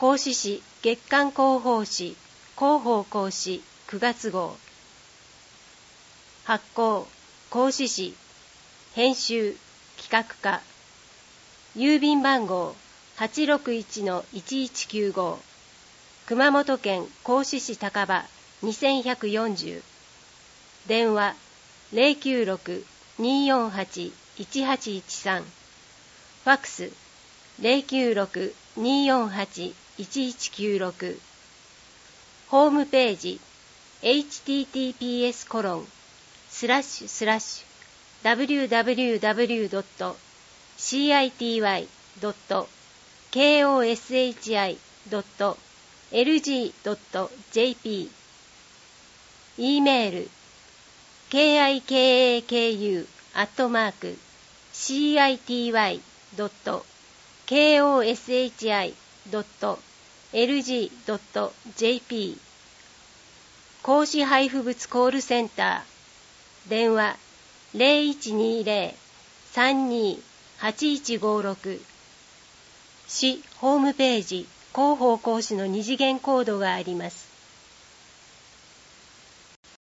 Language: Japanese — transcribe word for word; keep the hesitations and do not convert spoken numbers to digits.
講師誌月刊広報誌広報講師くがつ号。発行講師誌編集企画課。郵便番号 はちろくいちのいちいちきゅうご。熊本県合志市高場にせんひゃくよんじゅう。電話 ゼロきゅうろく にーよんはち いちはちいちさん。ファックス ゼロきゅうろく にーよんはち いちいちきゅうろく。ホームページ エイチティーティーピーエスコロンスラッシュスラッシュダブリューダブリューダブリュードットシーアイティーワイドットケーオーエスエイチアイドットエルジードットジェーピー。 E メール ケーアイケーエーケーユー アットマーク シーアイティーワイドットケーオーエスエイチアイドットエルジードットジェーピー。 講師配布物コールセンター。電話 ゼロいちにーゼロ さんにーはちいちごろく。市ホームページ広報講師の二次元コードがあります。